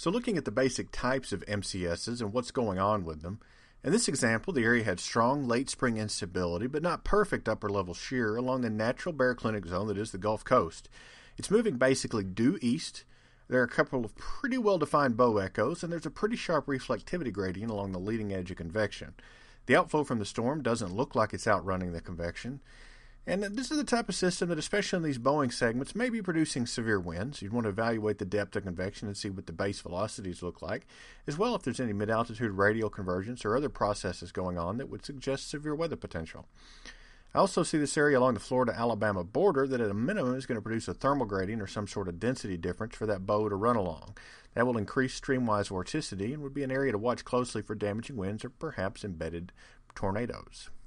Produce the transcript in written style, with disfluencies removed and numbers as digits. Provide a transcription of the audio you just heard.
So looking at the basic types of MCSs and what's going on with them, in this example, the area had strong late spring instability, but not perfect upper level shear along the natural baroclinic zone that is the Gulf Coast. It's moving basically due east. There are a couple of pretty well-defined bow echoes, and there's a pretty sharp reflectivity gradient along the leading edge of convection. The outflow from the storm doesn't look like it's outrunning the convection. And this is the type of system that, especially in these bowing segments, may be producing severe winds. You'd want to evaluate the depth of convection and see what the base velocities look like, as well if there's any mid-altitude radial convergence or other processes going on that would suggest severe weather potential. I also see this area along the Florida-Alabama border that at a minimum is going to produce a thermal gradient or some sort of density difference for that bow to run along. That will increase streamwise vorticity and would be an area to watch closely for damaging winds or perhaps embedded tornadoes.